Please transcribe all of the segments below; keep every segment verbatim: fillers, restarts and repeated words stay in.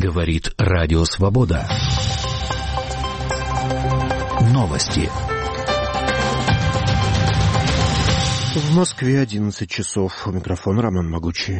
Говорит Радио Свобода. Новости. В Москве одиннадцать часов. У микрофона Роман Могучий.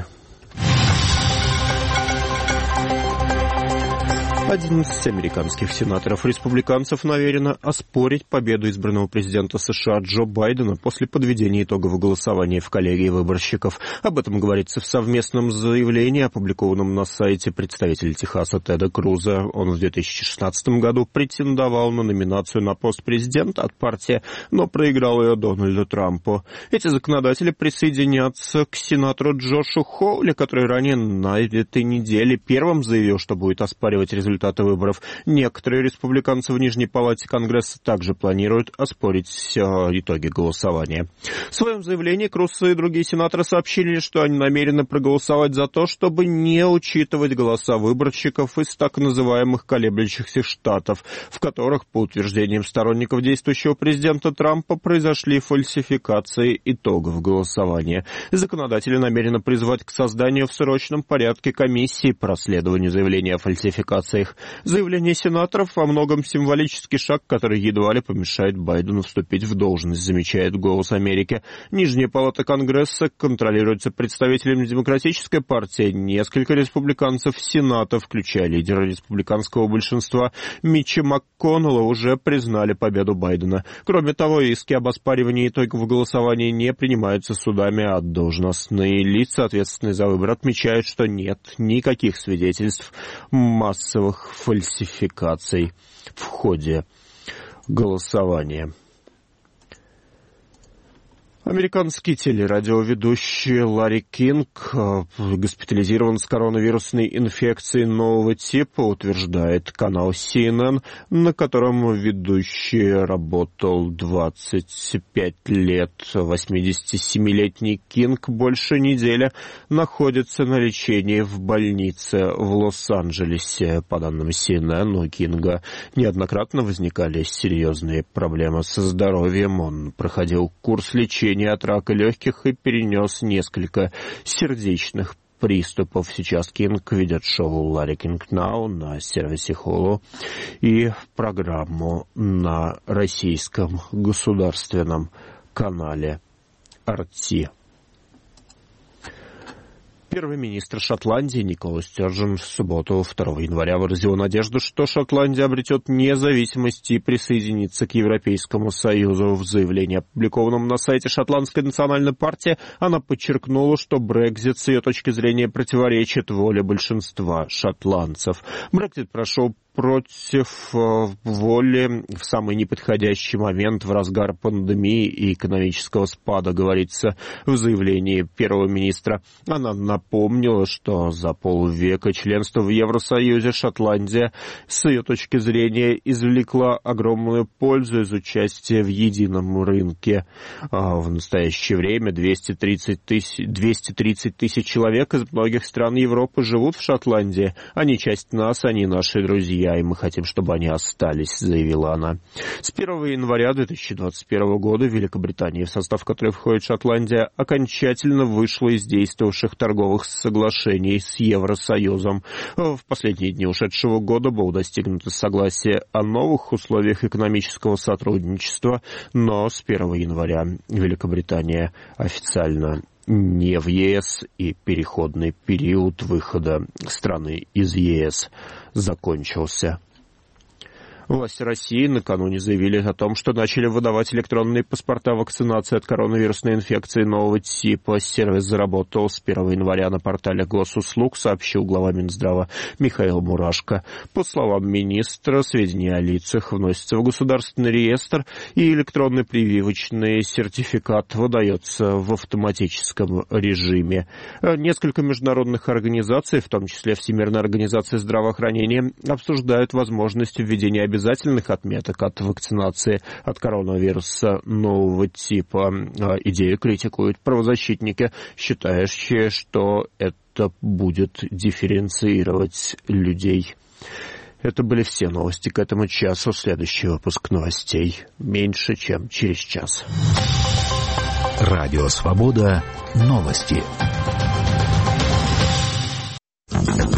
одиннадцать американских сенаторов-республиканцев намерено оспорить победу избранного президента США Джо Байдена после подведения итогов голосования в коллегии выборщиков. Об этом говорится в совместном заявлении, опубликованном на сайте представителя Техаса Теда Круза. Он в две тысячи шестнадцатом году претендовал на номинацию на пост президента от партии, но проиграл ее Дональду Трампу. Эти законодатели присоединятся к сенатору Джошу Хоули, который ранее на этой неделе первым заявил, что будет оспаривать результаты результаты выборов. Некоторые республиканцы в Нижней палате Конгресса также планируют оспорить э, итоги голосования. В своем заявлении Круз и другие сенаторы сообщили, что они намерены проголосовать за то, чтобы не учитывать голоса выборщиков из так называемых колеблющихся штатов, в которых, по утверждениям сторонников действующего президента Трампа, произошли фальсификации итогов голосования. Законодатели намерены призвать к созданию в срочном порядке комиссии по расследованию заявления о фальсификациях. Заявление сенаторов во многом символический шаг, который едва ли помешает Байдену вступить в должность, замечает «Голос Америки». Нижняя палата Конгресса контролируется представителями Демократической партии. Несколько республиканцев Сената, включая лидера республиканского большинства Митча МакКоннелла, уже признали победу Байдена. Кроме того, иски об оспаривании итогов голосования не принимаются судами, а должностные лица, ответственные за выбор, отмечают, что нет никаких свидетельств массовых фальсификаций в ходе голосования. Американский телерадиоведущий Ларри Кинг госпитализирован с коронавирусной инфекцией нового типа, утверждает канал си эн эн, на котором ведущий работал двадцать пять лет. восьмидесятисемилетний Кинг больше недели находится на лечении в больнице в Лос-Анджелесе. По данным си эн эн, у Кинга неоднократно возникали серьезные проблемы со здоровьем. Он проходил курс лечения от рака легких и перенес несколько сердечных приступов. Сейчас Кинг ведет шоу «Ларри Кинг Нау» на сервисе Hulu и программу на российском государственном канале ар ти. Первый министр Шотландии Никола Стёрджен в субботу, второго января, выразил надежду, что Шотландия обретет независимость и присоединится к Европейскому Союзу. В заявлении, опубликованном на сайте Шотландской национальной партии, она подчеркнула, что Брексит с ее точки зрения противоречит воле большинства шотландцев. Брексит прошел против воли в самый неподходящий момент в разгар пандемии и экономического спада, говорится в заявлении первого министра. Она напомнила, что за полвека членства в Евросоюзе Шотландия, с ее точки зрения, извлекла огромную пользу из участия в едином рынке. В настоящее время двести тридцать тысяч человек из многих стран Европы живут в Шотландии. Они часть нас, они наши друзья, и мы хотим, чтобы они остались, заявила она. С первого января две тысячи двадцать первого года Великобритания, в состав которой входит Шотландия, окончательно вышла из действовавших торговых соглашений с Евросоюзом. В последние дни ушедшего года было достигнуто согласие о новых условиях экономического сотрудничества, но с первого января Великобритания официально не в ЕС, и переходный период выхода страны из ЕС закончился. Власти России накануне заявили о том, что начали выдавать электронные паспорта вакцинации от коронавирусной инфекции нового типа. Сервис заработал с первого января на портале госуслуг, сообщил глава Минздрава Михаил Мурашко. По словам министра, сведения о лицах вносятся в государственный реестр, и электронный прививочный сертификат выдается в автоматическом режиме. Несколько международных организаций, в том числе Всемирная организация здравоохранения, обсуждают возможность введения обязательных обязательных отметок от вакцинации от коронавируса нового типа. Идею критикуют правозащитники, считающие, что это будет дифференцировать людей. Это были все новости к этому часу. Следующий выпуск новостей меньше, чем через час. Радио Свобода. Новости.